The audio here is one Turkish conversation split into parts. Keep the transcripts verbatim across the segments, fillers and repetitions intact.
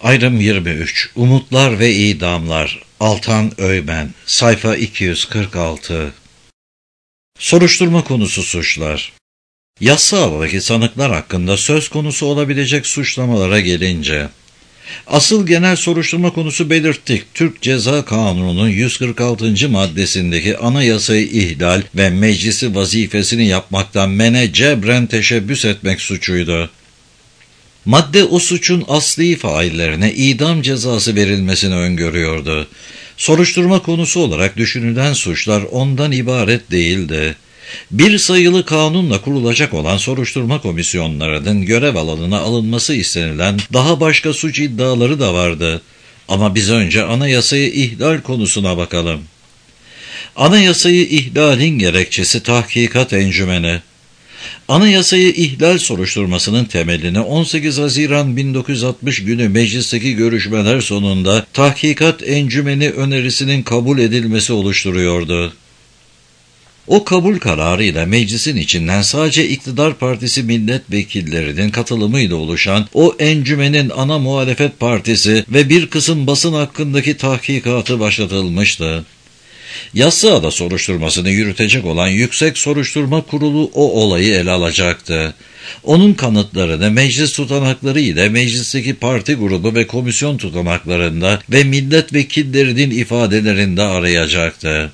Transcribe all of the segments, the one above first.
Ayrım yirmi üç. Umutlar ve idamlar. Altan Öymen. Sayfa iki yüz kırk altı. Soruşturma konusu suçlar. Yassıada'daki sanıklar hakkında söz konusu olabilecek suçlamalara gelince, asıl genel soruşturma konusu belirttik. Türk Ceza Kanunu'nun yüz kırk altıncı maddesindeki anayasayı ihlal ve meclisi vazifesini yapmaktan mene cebren teşebbüs etmek suçuydu. Madde o suçun asli faillerine idam cezası verilmesini öngörüyordu. Soruşturma konusu olarak düşünülen suçlar ondan ibaret değildi. Bir sayılı kanunla kurulacak olan soruşturma komisyonlarının görev alanına alınması istenilen daha başka suç iddiaları da vardı. Ama biz önce anayasayı ihlal konusuna bakalım. Anayasayı ihlalin gerekçesi tahkikat encümeni. Anayasayı ihlal soruşturmasının temelini on sekiz Haziran bin dokuz yüz altmış günü meclisteki görüşmeler sonunda tahkikat encümeni önerisinin kabul edilmesi oluşturuyordu. O kabul kararıyla meclisin içinden sadece iktidar partisi milletvekillerinin katılımıyla oluşan o encümenin ana muhalefet partisi ve bir kısım basın hakkındaki tahkikatı başlatılmıştı. Yassıada soruşturmasını yürütecek olan Yüksek Soruşturma Kurulu o olayı ele alacaktı. Onun kanıtlarını meclis tutanakları ile meclisteki parti grubu ve komisyon tutanaklarında ve milletvekillerinin ifadelerinde arayacaktı.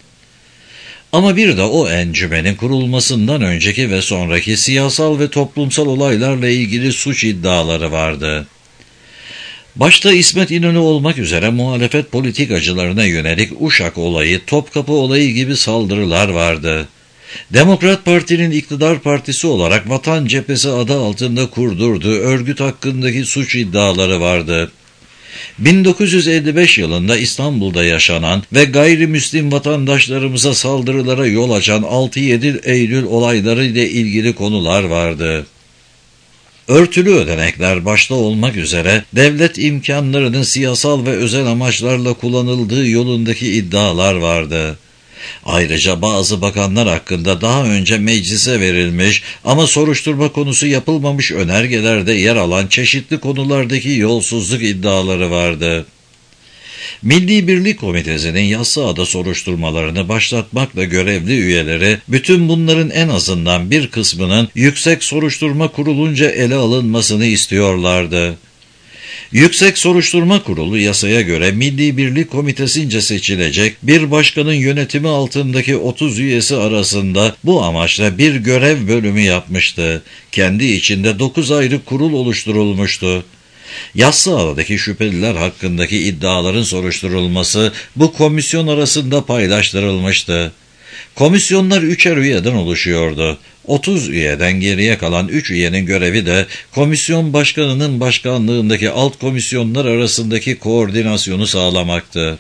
Ama bir de o encümenin kurulmasından önceki ve sonraki siyasal ve toplumsal olaylarla ilgili suç iddiaları vardı. Başta İsmet İnönü olmak üzere muhalefet politikacılarına yönelik Uşak olayı, Topkapı olayı gibi saldırılar vardı. Demokrat Parti'nin iktidar partisi olarak Vatan Cephesi adı altında kurdurduğu örgüt hakkındaki suç iddiaları vardı. bin dokuz yüz elli beş yılında İstanbul'da yaşanan ve gayrimüslim vatandaşlarımıza saldırılara yol açan altı yedi Eylül olayları ile ilgili konular vardı. Örtülü ödenekler başta olmak üzere devlet imkanlarının siyasal ve özel amaçlarla kullanıldığı yolundaki iddialar vardı. Ayrıca bazı bakanlar hakkında daha önce meclise verilmiş ama soruşturma konusu yapılmamış önergelerde yer alan çeşitli konulardaki yolsuzluk iddiaları vardı. Milli Birlik Komitesi'nin Yassıada soruşturmalarını başlatmakla görevli üyeleri, bütün bunların en azından bir kısmının Yüksek Soruşturma Kurulu'nca ele alınmasını istiyorlardı. Yüksek Soruşturma Kurulu yasaya göre Milli Birlik Komitesi'nce seçilecek bir başkanın yönetimi altındaki otuz üyesi arasında bu amaçla bir görev bölümü yapmıştı. Kendi içinde dokuz ayrı kurul oluşturulmuştu. Yassıada'daki şüpheliler hakkındaki iddiaların soruşturulması bu komisyon arasında paylaştırılmıştı. Komisyonlar üçer üyeden oluşuyordu. otuz üyeden geriye kalan üç üyenin görevi de komisyon başkanının başkanlığındaki alt komisyonlar arasındaki koordinasyonu sağlamaktı.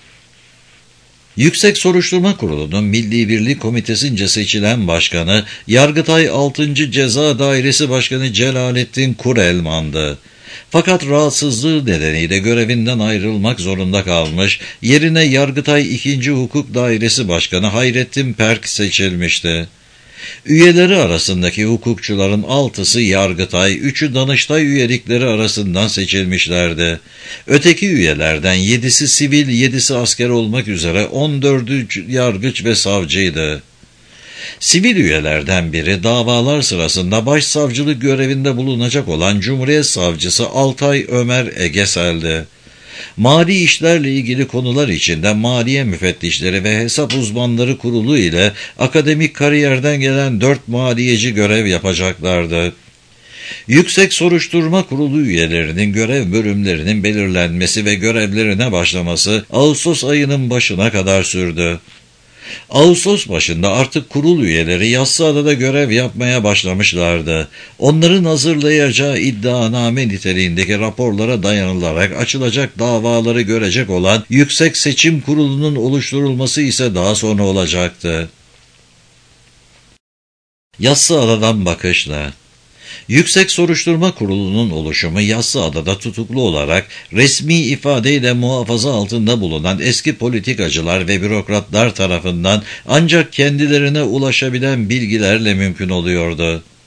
Yüksek Soruşturma Kurulu'nun Milli Birlik Komitesi'nce seçilen başkanı Yargıtay altıncı Ceza Dairesi Başkanı Celalettin Kurelman'dı. Fakat rahatsızlığı nedeniyle görevinden ayrılmak zorunda kalmış, yerine Yargıtay ikinci Hukuk Dairesi Başkanı Hayrettin Perk seçilmişti. Üyeleri arasındaki hukukçuların altısı Yargıtay, üçü Danıştay üyelikleri arasından seçilmişlerdi. Öteki üyelerden yedisi sivil, yedisi asker olmak üzere on dördü yargıç ve savcıydı. Sivil üyelerden biri davalar sırasında başsavcılık görevinde bulunacak olan Cumhuriyet Savcısı Altay Ömer Egesel'di. Mali işlerle ilgili konular içinde Maliye Müfettişleri ve Hesap Uzmanları Kurulu ile akademik kariyerden gelen dört maliyeci görev yapacaklardı. Yüksek Soruşturma Kurulu üyelerinin görev bölümlerinin belirlenmesi ve görevlerine başlaması Ağustos ayının başına kadar sürdü. Ağustos başında artık kurul üyeleri Yassıada'da görev yapmaya başlamışlardı. Onların hazırlayacağı iddianame niteliğindeki raporlara dayanılarak açılacak davaları görecek olan Yüksek Seçim Kurulu'nun oluşturulması ise daha sonra olacaktı. Yassıada'dan bakışla. Yüksek Soruşturma Kurulu'nun oluşumu Yassıada'da tutuklu olarak resmi ifadeyle muhafaza altında bulunan eski politikacılar ve bürokratlar tarafından ancak kendilerine ulaşabilen bilgilerle mümkün oluyordu.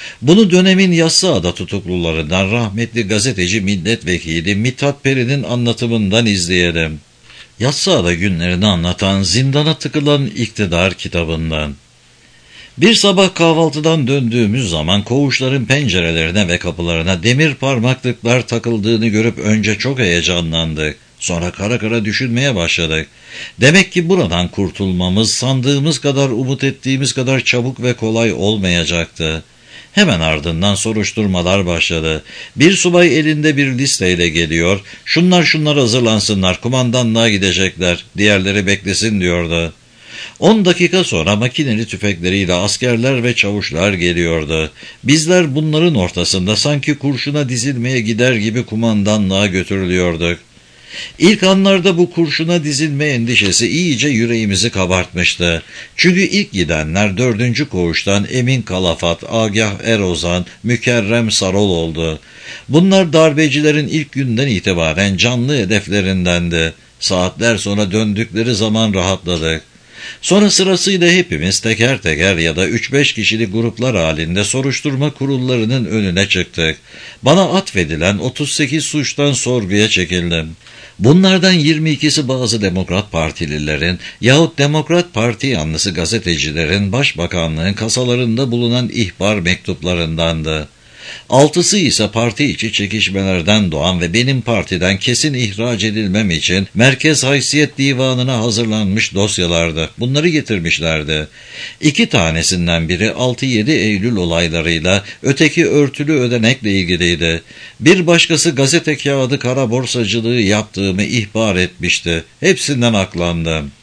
Bunu dönemin Yassıada tutuklularından rahmetli gazeteci milletvekili Mithat Peri'nin anlatımından izleyelim. Yassıada günlerini anlatan Zindana Tıkılan İktidar kitabından. Bir sabah kahvaltıdan döndüğümüz zaman koğuşların pencerelerine ve kapılarına demir parmaklıklar takıldığını görüp önce çok heyecanlandık. Sonra kara kara düşünmeye başladık. Demek ki buradan kurtulmamız sandığımız kadar, umut ettiğimiz kadar çabuk ve kolay olmayacaktı. Hemen ardından soruşturmalar başladı. Bir subay elinde bir listeyle geliyor. Şunlar şunlar hazırlansınlar, kumandanlığa gidecekler, diğerleri beklesin diyordu. On dakika sonra makineli tüfekleriyle askerler ve çavuşlar geliyordu. Bizler bunların ortasında sanki kurşuna dizilmeye gider gibi kumandanlığa götürülüyorduk. İlk anlarda bu kurşuna dizilme endişesi iyice yüreğimizi kabartmıştı. Çünkü ilk gidenler dördüncü koğuştan Emin Kalafat, Agah Erozan, Mükerrem Sarol oldu. Bunlar darbecilerin ilk günden itibaren canlı hedeflerindendi. Saatler sonra döndükleri zaman rahatladık. Sonra sırasıyla hepimiz teker teker ya da üç beş kişilik gruplar halinde soruşturma kurullarının önüne çıktık. Bana atfedilen otuz sekiz suçtan sorguya çekildim. Bunlardan yirmi ikisi bazı Demokrat Partililerin yahut Demokrat Parti yanlısı gazetecilerin Başbakanlığın kasalarında bulunan ihbar mektuplarındandı. Altısı ise parti içi çekişmelerden doğan ve benim partiden kesin ihraç edilmem için Merkez Haysiyet Divanı'na hazırlanmış dosyalardı. Bunları getirmişlerdi. İki tanesinden biri altı yedi Eylül olaylarıyla, öteki örtülü ödenekle ilgiliydi. Bir başkası gazete kağıdı kara borsacılığı yaptığımı ihbar etmişti. Hepsinden aklandım.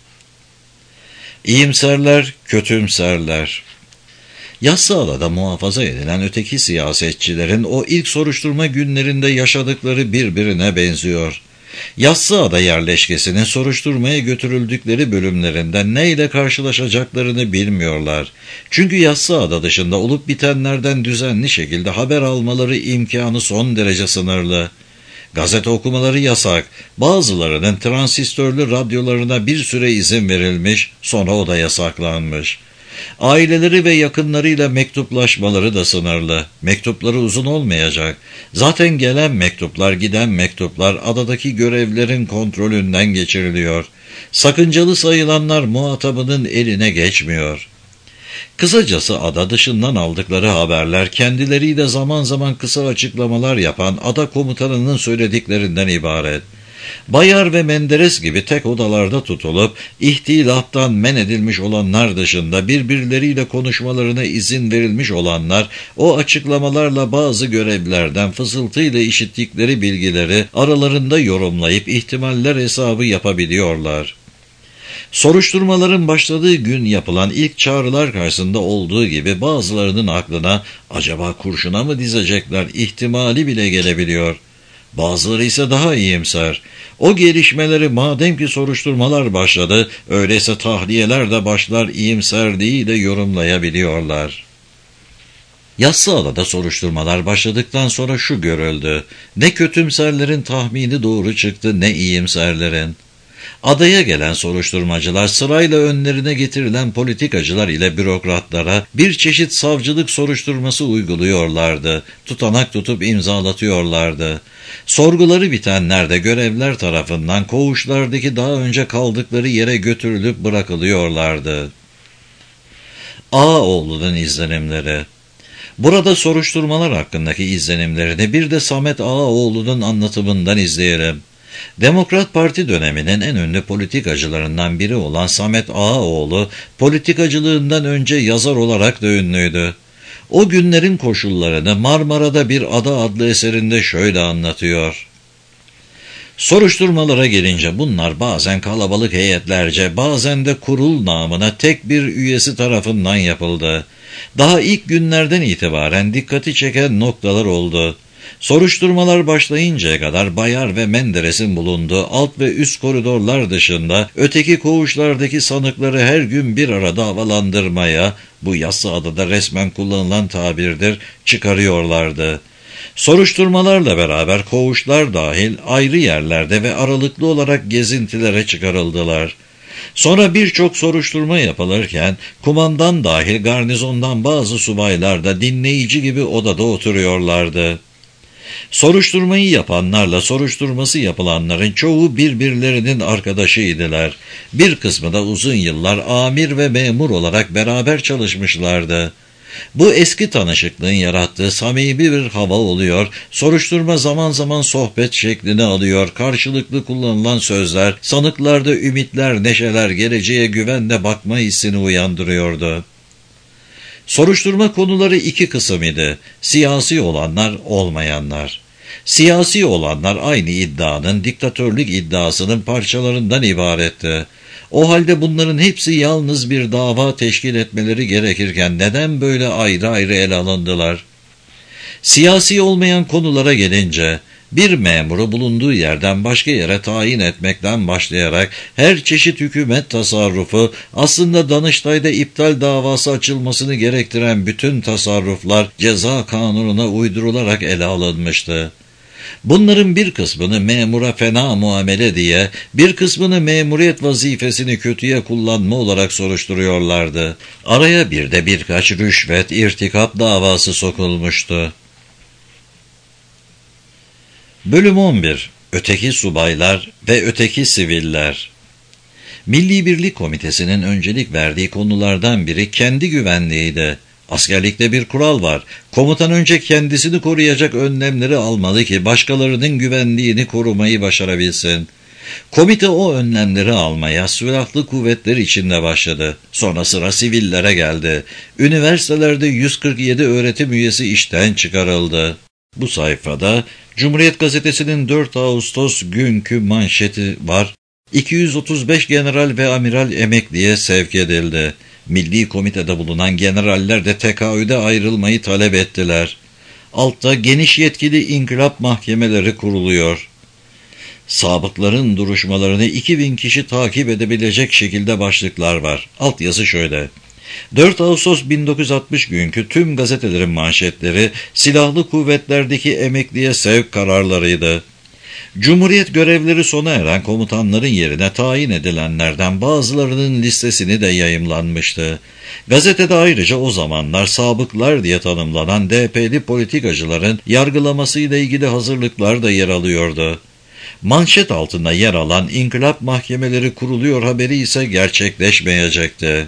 İyimserler, kötümserler. Yassıada'da muhafaza edilen öteki siyasetçilerin o ilk soruşturma günlerinde yaşadıkları birbirine benziyor. Yassıada yerleşkesinin soruşturmaya götürüldükleri bölümlerinden neyle karşılaşacaklarını bilmiyorlar. Çünkü Yassıada dışında olup bitenlerden düzenli şekilde haber almaları imkanı son derece sınırlı. Gazete okumaları yasak, bazılarının transistörlü radyolarına bir süre izin verilmiş, sonra o da yasaklanmış. Aileleri ve yakınlarıyla mektuplaşmaları da sınırlı. Mektupları uzun olmayacak. Zaten gelen mektuplar, giden mektuplar adadaki görevlerin kontrolünden geçiriliyor. Sakıncalı sayılanlar muhatabının eline geçmiyor. Kısacası ada dışından aldıkları haberler kendileriyle zaman zaman kısa açıklamalar yapan ada komutanının söylediklerinden ibaret. Bayar ve Menderes gibi tek odalarda tutulup ihtilaftan men edilmiş olanlar dışında birbirleriyle konuşmalarına izin verilmiş olanlar o açıklamalarla bazı görevlerden fısıltıyla işittikleri bilgileri aralarında yorumlayıp ihtimaller hesabı yapabiliyorlar. Soruşturmaların başladığı gün yapılan ilk çağrılar karşısında olduğu gibi bazılarının aklına acaba kurşuna mı dizecekler ihtimali bile gelebiliyor. Bazıları ise daha iyimser. O gelişmeleri madem ki soruşturmalar başladı, öyleyse tahliyeler de başlar iyimserliğiyle yorumlayabiliyorlar. Yassıada'da soruşturmalar başladıktan sonra şu görüldü. Ne kötümserlerin tahmini doğru çıktı ne iyimserlerin. Adaya gelen soruşturmacılar sırayla önlerine getirilen politikacılar ile bürokratlara bir çeşit savcılık soruşturması uyguluyorlardı. Tutanak tutup imzalatıyorlardı. Sorguları bitenler de görevler tarafından koğuşlardaki daha önce kaldıkları yere götürülüp bırakılıyorlardı. Ağaoğlu'nun izlenimleri. Burada soruşturmalar hakkındaki izlenimlerini bir de Samet Ağaoğlu'nun anlatımından izleyelim. Demokrat Parti döneminin en ünlü politikacılarından biri olan Samet Ağaoğlu, politikacılığından önce yazar olarak da ünlüydü. O günlerin koşullarını Marmara'da Bir Ada adlı eserinde şöyle anlatıyor. Soruşturmalara gelince bunlar bazen kalabalık heyetlerce, bazen de kurul namına tek bir üyesi tarafından yapıldı. Daha ilk günlerden itibaren dikkati çeken noktalar oldu. Soruşturmalar başlayıncaya kadar Bayar ve Menderes'in bulunduğu alt ve üst koridorlar dışında öteki koğuşlardaki sanıkları her gün bir arada havalandırmaya, bu Yassıada'da resmen kullanılan tabirdir, çıkarıyorlardı. Soruşturmalarla beraber koğuşlar dahil ayrı yerlerde ve aralıklı olarak gezintilere çıkarıldılar. Sonra birçok soruşturma yapılırken kumandan dahil garnizondan bazı subaylar da dinleyici gibi odada oturuyorlardı. Soruşturmayı yapanlarla soruşturması yapılanların çoğu birbirlerinin arkadaşıydılar. Bir kısmı da uzun yıllar amir ve memur olarak beraber çalışmışlardı. Bu eski tanışıklığın yarattığı samimi bir hava oluyor, soruşturma zaman zaman sohbet şeklini alıyor, karşılıklı kullanılan sözler, sanıklarda ümitler, neşeler, geleceğe güvenle bakma hissini uyandırıyordu. Soruşturma konuları iki kısım idi, siyasi olanlar, olmayanlar. Siyasi olanlar aynı iddianın, diktatörlük iddiasının parçalarından ibaretti. O halde bunların hepsi yalnız bir dava teşkil etmeleri gerekirken neden böyle ayrı ayrı ele alındılar? Siyasi olmayan konulara gelince, bir memuru bulunduğu yerden başka yere tayin etmekten başlayarak her çeşit hükümet tasarrufu, aslında Danıştay'da iptal davası açılmasını gerektiren bütün tasarruflar ceza kanununa uydurularak ele alınmıştı. Bunların bir kısmını memura fena muamele diye, bir kısmını memuriyet vazifesini kötüye kullanma olarak soruşturuyorlardı. Araya bir de birkaç rüşvet, irtikap davası sokulmuştu. Bölüm on bir. Öteki subaylar ve öteki siviller. Milli Birlik Komitesi'nin öncelik verdiği konulardan biri kendi güvenliğiydi. Askerlikte bir kural var. Komutan önce kendisini koruyacak önlemleri almalı ki başkalarının güvenliğini korumayı başarabilsin. Komite o önlemleri almaya silahlı kuvvetler içinde başladı. Sonra sıra sivillere geldi. Üniversitelerde yüz kırk yedi öğretim üyesi işten çıkarıldı. Bu sayfada Cumhuriyet Gazetesi'nin dört Ağustos günkü manşeti var. iki yüz otuz beş general ve amiral emekliye sevk edildi. Milli Komite'de bulunan generaller de tekaüde ayrılmayı talep ettiler. Altta geniş yetkili inkılap mahkemeleri kuruluyor. Sabıkların duruşmalarını iki bin kişi takip edebilecek şekilde başlıklar var. Altyazı şöyle. dört Ağustos bin dokuz yüz altmış günkü tüm gazetelerin manşetleri silahlı kuvvetlerdeki emekliye sevk kararlarıydı. Cumhuriyet görevleri sona eren komutanların yerine tayin edilenlerden bazılarının listesini de yayımlanmıştı. Gazetede ayrıca o zamanlar sabıklar diye tanımlanan D P'li politikacıların yargılamasıyla ilgili hazırlıklar da yer alıyordu. Manşet altında yer alan inkılap mahkemeleri kuruluyor haberi ise gerçekleşmeyecekti.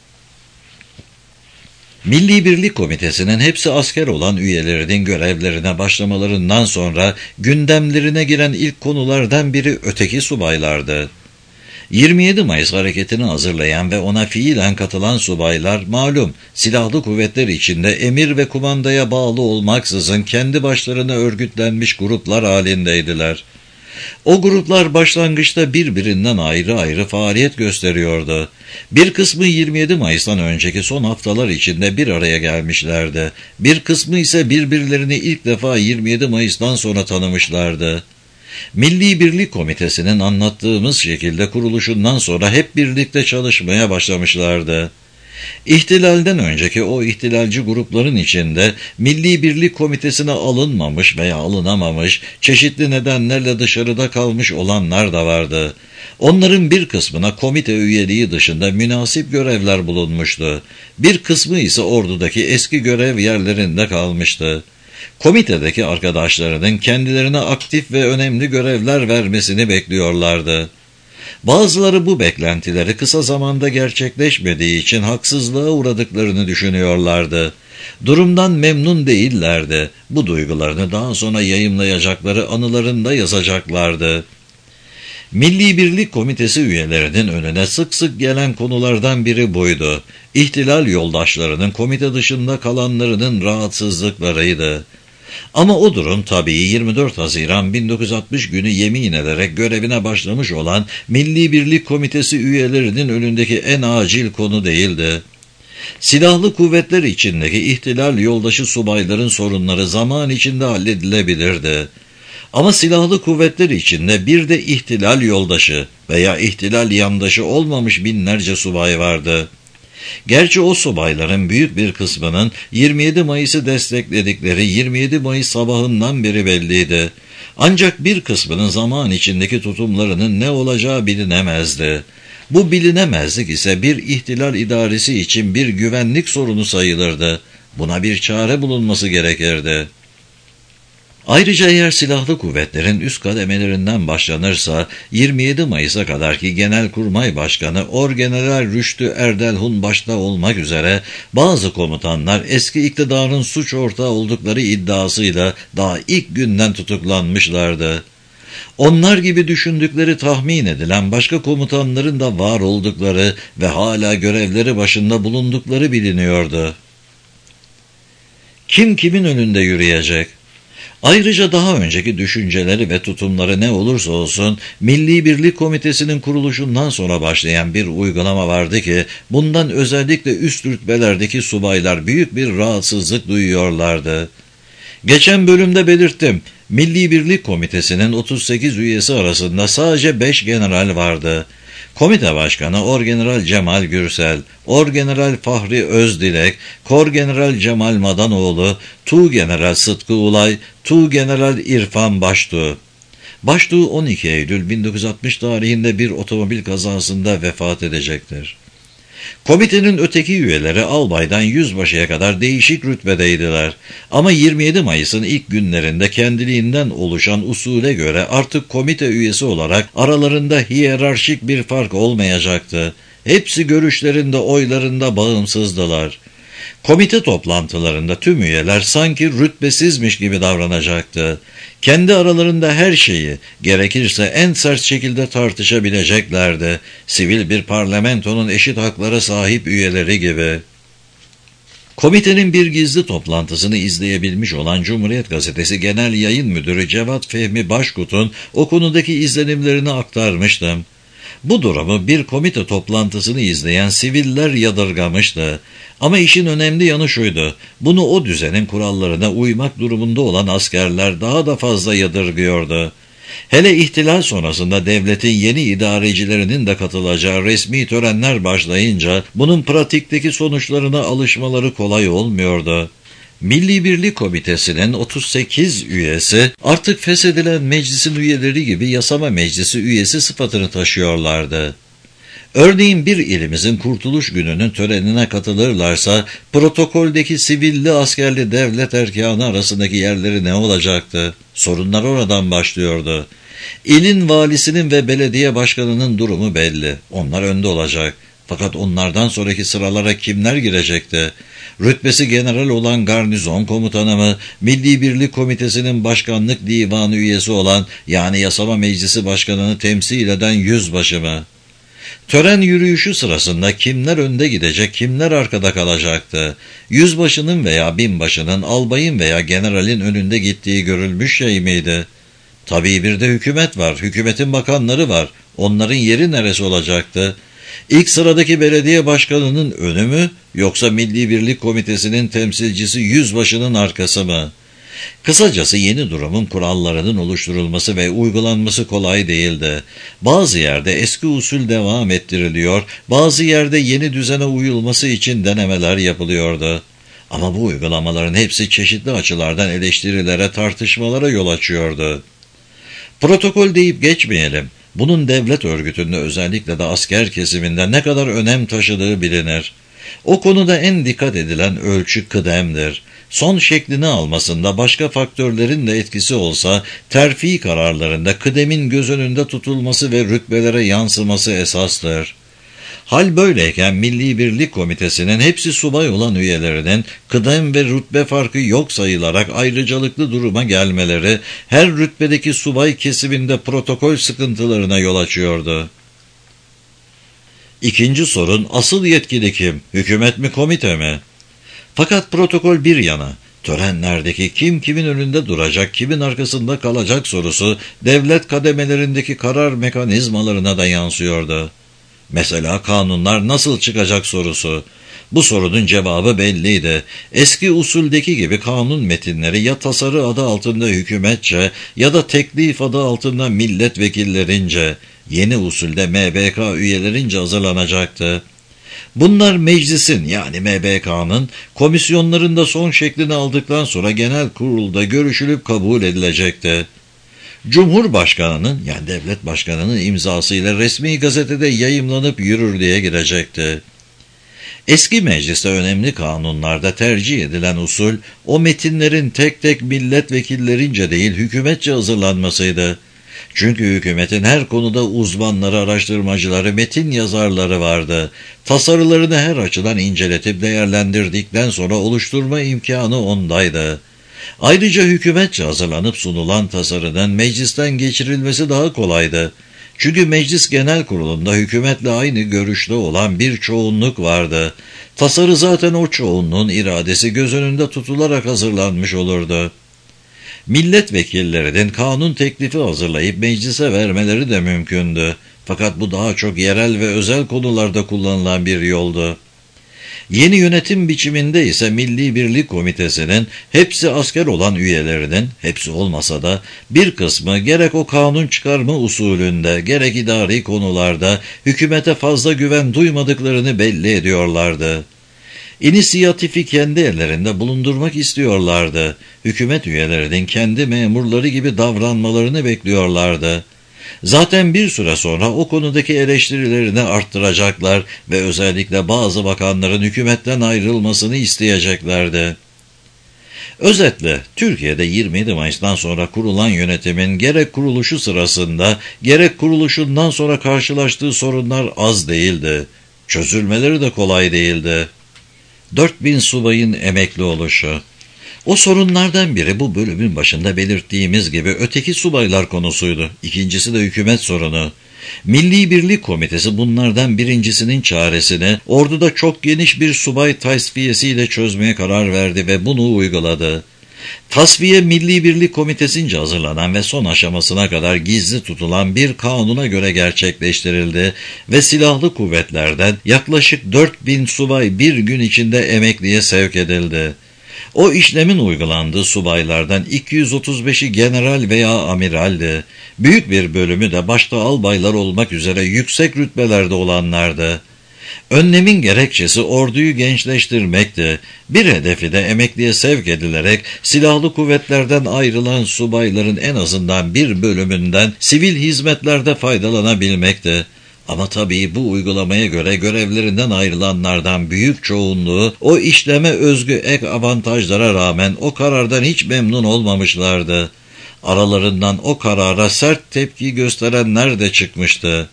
Milli Birlik Komitesi'nin hepsi asker olan üyelerinin görevlerine başlamalarından sonra gündemlerine giren ilk konulardan biri öteki subaylardı. yirmi yedi Mayıs hareketini hazırlayan ve ona fiilen katılan subaylar malum silahlı kuvvetler içinde emir ve kumandaya bağlı olmaksızın kendi başlarına örgütlenmiş gruplar halindeydiler. O gruplar başlangıçta birbirinden ayrı ayrı faaliyet gösteriyordu. Bir kısmı yirmi yedi Mayıs'tan önceki son haftalar içinde bir araya gelmişlerdi. Bir kısmı ise birbirlerini ilk defa yirmi yedi Mayıs'tan sonra tanımışlardı. Milli Birlik Komitesi'nin anlattığımız şekilde kuruluşundan sonra hep birlikte çalışmaya başlamışlardı. İhtilalden önceki o ihtilalci grupların içinde Milli Birlik Komitesi'ne alınmamış veya alınamamış, çeşitli nedenlerle dışarıda kalmış olanlar da vardı. Onların bir kısmına komite üyeliği dışında münasip görevler bulunmuştu. Bir kısmı ise ordudaki eski görev yerlerinde kalmıştı. Komitedeki arkadaşlarının kendilerine aktif ve önemli görevler vermesini bekliyorlardı. Bazıları bu beklentileri kısa zamanda gerçekleşmediği için haksızlığa uğradıklarını düşünüyorlardı. Durumdan memnun değillerdi. Bu duygularını daha sonra yayımlayacakları anılarında yazacaklardı. Milli Birlik Komitesi üyelerinin önüne sık sık gelen konulardan biri buydu. İhtilal yoldaşlarının komite dışında kalanlarının rahatsızlıklarıydı. Ama o durum tabii yirmi dört Haziran bin dokuz yüz altmış günü yemin ederek görevine başlamış olan Milli Birlik Komitesi üyelerinin önündeki en acil konu değildi. Silahlı kuvvetler içindeki ihtilal yoldaşı subayların sorunları zaman içinde halledilebilirdi. Ama silahlı kuvvetler içinde bir de ihtilal yoldaşı veya ihtilal yandaşı olmamış binlerce subay vardı. Gerçi o subayların büyük bir kısmının yirmi yedi Mayıs'ı destekledikleri yirmi yedi Mayıs sabahından beri belliydi. Ancak bir kısmının zaman içindeki tutumlarının ne olacağı bilinemezdi. Bu bilinemezlik ise bir ihtilal idaresi için bir güvenlik sorunu sayılırdı. Buna bir çare bulunması gerekirdi. Ayrıca eğer silahlı kuvvetlerin üst kademelerinden başlanırsa yirmi yedi Mayıs'a kadarki Genelkurmay Başkanı Orgeneral Rüştü Erdelhun başta olmak üzere bazı komutanlar eski iktidarın suç ortağı oldukları iddiasıyla daha ilk günden tutuklanmışlardı. Onlar gibi düşündükleri tahmin edilen başka komutanların da var oldukları ve hala görevleri başında bulundukları biliniyordu. Kim kimin önünde yürüyecek? Ayrıca daha önceki düşünceleri ve tutumları ne olursa olsun Milli Birlik Komitesi'nin kuruluşundan sonra başlayan bir uygulama vardı ki bundan özellikle üst rütbelerdeki subaylar büyük bir rahatsızlık duyuyorlardı. Geçen bölümde belirttim. Milli Birlik Komitesi'nin otuz sekiz üyesi arasında sadece beş general vardı. Komite Başkanı Orgeneral Cemal Gürsel, Orgeneral Fahri Özdilek, Korgeneral Cemal Madanoğlu, Tuğgeneral Sıtkı Ulay, Tuğgeneral İrfan Baştuğ. Baştuğ on iki Eylül bin dokuz yüz altmış tarihinde bir otomobil kazasında vefat edecektir. Komitenin öteki üyeleri albaydan yüzbaşıya kadar değişik rütbedeydiler. Ama yirmi yedi Mayıs'ın ilk günlerinde kendiliğinden oluşan usule göre artık komite üyesi olarak aralarında hiyerarşik bir fark olmayacaktı. Hepsi görüşlerinde, oylarında bağımsızdılar. Komite toplantılarında tüm üyeler sanki rütbesizmiş gibi davranacaktı. Kendi aralarında her şeyi, gerekirse en sert şekilde tartışabileceklerdi. Sivil bir parlamentonun eşit haklara sahip üyeleri gibi. Komitenin bir gizli toplantısını izleyebilmiş olan Cumhuriyet Gazetesi Genel Yayın Müdürü Cevat Fehmi Başkut'un o konudaki izlenimlerini aktarmıştım. Bu durumu bir komite toplantısını izleyen siviller yadırgamıştı. Ama işin önemli yanı şuydu, bunu o düzenin kurallarına uymak durumunda olan askerler daha da fazla yadırgıyordu. Hele ihtilal sonrasında devletin yeni idarecilerinin de katılacağı resmi törenler başlayınca bunun pratikteki sonuçlarına alışmaları kolay olmuyordu. Milli Birlik Komitesi'nin otuz sekiz üyesi artık feshedilen meclisin üyeleri gibi yasama meclisi üyesi sıfatını taşıyorlardı. Örneğin bir ilimizin kurtuluş gününün törenine katılırlarsa protokoldeki sivilli askerli devlet erkanı arasındaki yerleri ne olacaktı? Sorunlar oradan başlıyordu. İlin valisinin ve belediye başkanının durumu belli. Onlar önde olacak. Fakat onlardan sonraki sıralara kimler girecekti? Rütbesi general olan garnizon komutanı mı, Milli Birlik Komitesi'nin başkanlık divanı üyesi olan yani yasama meclisi başkanını temsil eden yüzbaşı mı? Tören yürüyüşü sırasında kimler önde gidecek, kimler arkada kalacaktı? Yüzbaşının veya binbaşının, albayın veya generalin önünde gittiği görülmüş şey miydi? Tabii bir de hükümet var, hükümetin bakanları var. Onların yeri neresi olacaktı? İlk sıradaki belediye başkanının önü mü, yoksa Milli Birlik Komitesi'nin temsilcisi yüzbaşının arkası mı? Kısacası yeni durumun kurallarının oluşturulması ve uygulanması kolay değildi. Bazı yerde eski usul devam ettiriliyor, bazı yerde yeni düzene uyulması için denemeler yapılıyordu. Ama bu uygulamaların hepsi çeşitli açılardan eleştirilere, tartışmalara yol açıyordu. Protokol deyip geçmeyelim. Bunun devlet örgütünde özellikle de asker kesiminde ne kadar önem taşıdığı bilinir. O konuda en dikkat edilen ölçü kıdemdir. Son şeklini almasında başka faktörlerin de etkisi olsa terfi kararlarında kıdemin göz önünde tutulması ve rütbelere yansıması esastır. Hal böyleyken Milli Birlik Komitesi'nin hepsi subay olan üyelerinin kıdem ve rütbe farkı yok sayılarak ayrıcalıklı duruma gelmeleri her rütbedeki subay kesiminde protokol sıkıntılarına yol açıyordu. İkinci sorun, asıl yetkili kim? Hükümet mi, komite mi? Fakat protokol bir yana, törenlerdeki kim kimin önünde duracak, kimin arkasında kalacak sorusu devlet kademelerindeki karar mekanizmalarına da yansıyordu. Mesela kanunlar nasıl çıkacak sorusu. Bu sorunun cevabı belliydi. Eski usuldeki gibi kanun metinleri ya tasarı adı altında hükümetçe ya da teklif adı altında milletvekillerince, yeni usulde M B K üyelerince hazırlanacaktı. Bunlar meclisin yani M B K'nın komisyonlarında son şeklini aldıktan sonra genel kurulda görüşülüp kabul edilecekti. Cumhurbaşkanının yani devlet başkanının imzasıyla resmi gazetede yayımlanıp yürürlüğe girecekti. Eski mecliste önemli kanunlarda tercih edilen usul, o metinlerin tek tek milletvekillerince değil hükümetçe hazırlanmasıydı. Çünkü hükümetin her konuda uzmanları, araştırmacıları, metin yazarları vardı. Tasarılarını her açıdan inceletip değerlendirdikten sonra oluşturma imkanı ondaydı. Ayrıca hükümetçe hazırlanıp sunulan tasarının meclisten geçirilmesi daha kolaydı. Çünkü Meclis Genel Kurulu'nda hükümetle aynı görüşte olan bir çoğunluk vardı. Tasarı zaten o çoğunluğun iradesi göz önünde tutularak hazırlanmış olurdu. Milletvekillerinin kanun teklifi hazırlayıp meclise vermeleri de mümkündü. Fakat bu daha çok yerel ve özel konularda kullanılan bir yoldu. Yeni yönetim biçiminde ise Milli Birlik Komitesi'nin hepsi asker olan üyelerinin, hepsi olmasa da bir kısmı gerek o kanun çıkarma usulünde gerek idari konularda hükümete fazla güven duymadıklarını belli ediyorlardı. İnisiyatifi kendi ellerinde bulundurmak istiyorlardı. Hükümet üyelerinin kendi memurları gibi davranmalarını bekliyorlardı. Zaten bir süre sonra o konudaki eleştirilerini arttıracaklar ve özellikle bazı bakanların hükümetten ayrılmasını isteyeceklerdi. Özetle Türkiye'de yirmi yedi Mayıs'tan sonra kurulan yönetimin gerek kuruluşu sırasında gerek kuruluşundan sonra karşılaştığı sorunlar az değildi. Çözülmeleri de kolay değildi. dört bin subayın emekli oluşu. O sorunlardan biri bu bölümün başında belirttiğimiz gibi öteki subaylar konusuydu. İkincisi de hükümet sorunu. Milli Birlik Komitesi bunlardan birincisinin çaresini orduda çok geniş bir subay tasfiyesiyle çözmeye karar verdi ve bunu uyguladı. Tasfiye Milli Birlik Komitesi'nce hazırlanan ve son aşamasına kadar gizli tutulan bir kanuna göre gerçekleştirildi ve silahlı kuvvetlerden yaklaşık dört bin subay bir gün içinde emekliye sevk edildi. O işlemin uygulandığı subaylardan iki yüz otuz beşi general veya amiraldi. Büyük bir bölümü de başta albaylar olmak üzere yüksek rütbelerde olanlardı. Önlemin gerekçesi orduyu gençleştirmekti. Bir hedefi de emekliye sevk edilerek silahlı kuvvetlerden ayrılan subayların en azından bir bölümünden sivil hizmetlerde faydalanabilmekti. Ama tabii bu uygulamaya göre görevlerinden ayrılanlardan büyük çoğunluğu o işleme özgü ek avantajlara rağmen o karardan hiç memnun olmamışlardı. Aralarından o karara sert tepki gösterenler de çıkmıştı.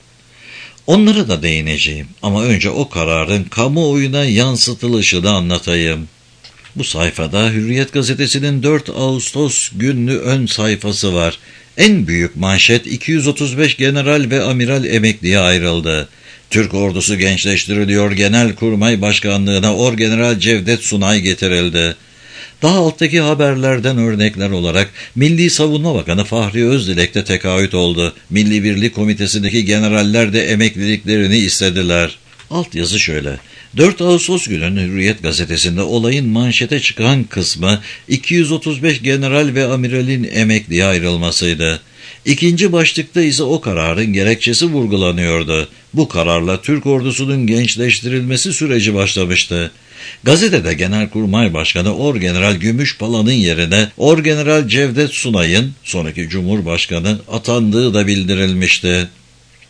Onlara da değineceğim ama önce o kararın kamuoyuna yansıtılışını anlatayım. Bu sayfada Hürriyet Gazetesi'nin dört Ağustos günlü ön sayfası var. En büyük manşet iki yüz otuz beş general ve amiral emekliye ayrıldı. Türk ordusu gençleştiriliyor, Genelkurmay Başkanlığı'na Orgeneral Cevdet Sunay getirildi. Daha alttaki haberlerden örnekler olarak Milli Savunma Bakanı Fahri Özdilek de tekaüt oldu. Milli Birlik Komitesi'ndeki generaller de emekliliklerini istediler. Alt yazı şöyle. dört Ağustos günü Hürriyet Gazetesi'nde olayın manşete çıkan kısmı iki yüz otuz beş general ve amiralin emekliye ayrılmasıydı. İkinci başlıkta ise o kararın gerekçesi vurgulanıyordu. Bu kararla Türk ordusunun gençleştirilmesi süreci başlamıştı. Gazetede Genelkurmay Başkanı Orgeneral Gümüşpala'nın yerine Orgeneral Cevdet Sunay'ın sonraki Cumhurbaşkanı atandığı da bildirilmişti.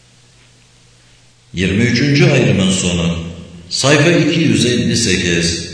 yirmi üçüncü ayrımın sonu. Sayfa iki yüz elli sekiz.